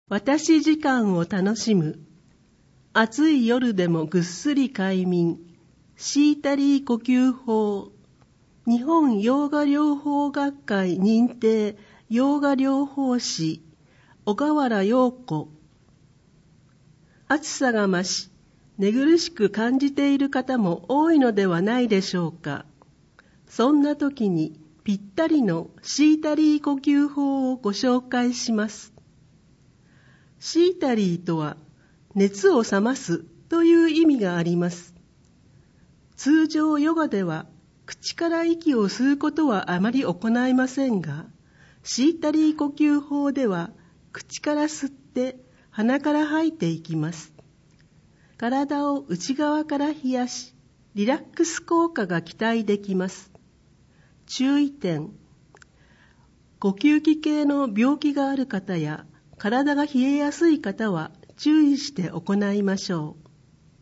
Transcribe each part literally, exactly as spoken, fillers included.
私時間を楽しむ。暑い夜でもぐっすり快眠。シータリー呼吸法。日本ヨーガ療法学会認定ヨーガ療法士、小河原陽子。暑さが増し、寝苦しく感じている方も多いのではないでしょうか。そんな時にぴったりのシータリー呼吸法をご紹介します。シータリーとは熱を冷ますという意味があります。通常ヨガでは口から息を吸うことはあまり行いませんが、シータリー呼吸法では口から吸って鼻から吐いていきます。体を内側から冷やし、リラックス効果が期待できます。注意点。呼吸器系の病気がある方や体が冷えやすい方は注意して行いましょう。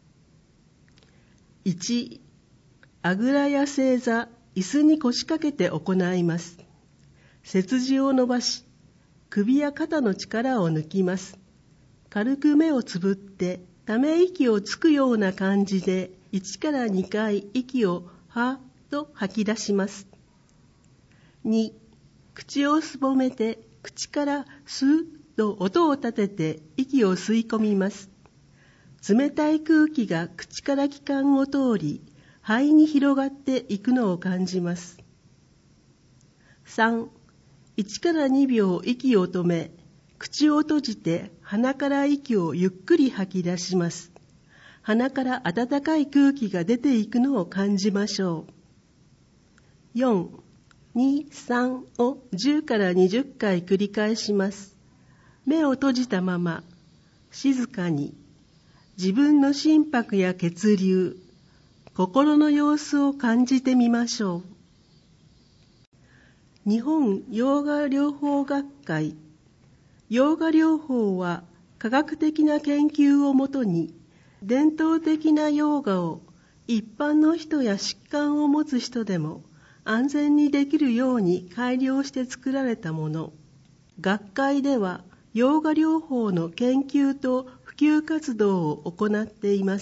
いち、あぐらや正座、椅子に腰掛けて行います。背筋を伸ばし、首や肩の力を抜きます。軽く目をつぶって、ため息をつくような感じで、いちからにかい息をはっと吐き出します。に、口をすぼめて、口からスーッと音を立てて息を吸い込みます。冷たい空気が口から気管を通り、肺に広がっていくのを感じます。さん、いちからにびょう息を止め、口を閉じて鼻から息をゆっくり吐き出します。鼻から暖かい空気が出ていくのを感じましょう。よん、に、さんをじゅうからにじゅっかい繰り返します。目を閉じたまま、静かに、自分の心拍や血流、心の様子を感じてみましょう。日本ヨーガ療法学会。ヨーガ療法は科学的な研究をもとに、伝統的なヨーガを一般の人や疾患を持つ人でも安全にできるように改良して作られたもの。学会ではヨーガ療法の研究と普及活動を行っています。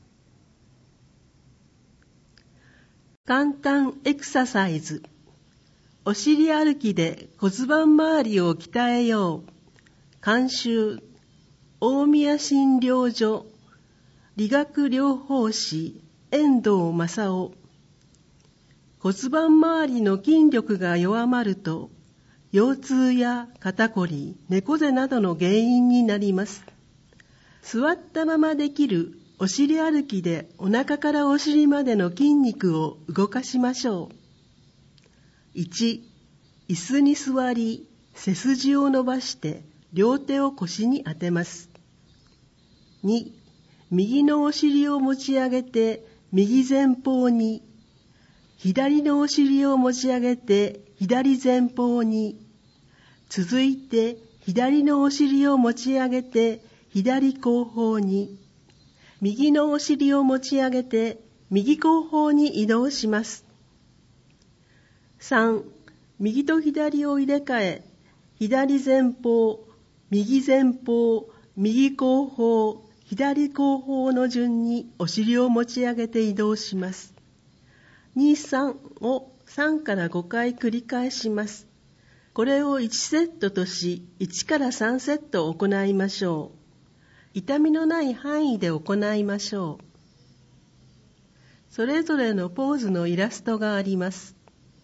簡単エクササイズ。お尻歩きで骨盤周りを鍛えよう。監修、大宮診療所、理学療法士、遠藤正夫。骨盤周りの筋力が弱まると、腰痛や肩こり、猫背などの原因になります。座ったままできるお尻歩きでお腹からお尻までの筋肉を動かしましょう。いち、椅子に座り、背筋を伸ばして両手を腰に当てます。に、右のお尻を持ち上げて右前方に、左のお尻を持ち上げて左前方に、続いて左のお尻を持ち上げて左後方に、右のお尻を持ち上げて右後方に移動します。さん、右と左を入れ替え、左前方、右前方、右後方、左後方の順にお尻を持ち上げて移動します。に、さんをさんからごかい繰り返します。これをいちセットとし、いちからさんセット行いましょう。痛みのない範囲で行いましょう。それぞれのポーズのイラストがあります。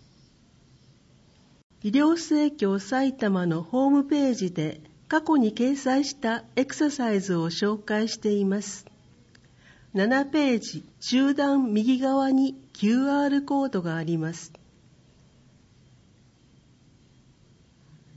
医療生協埼玉のホームページで過去に掲載したエクササイズを紹介しています。ななページ中段右側に キューアール コードがあります。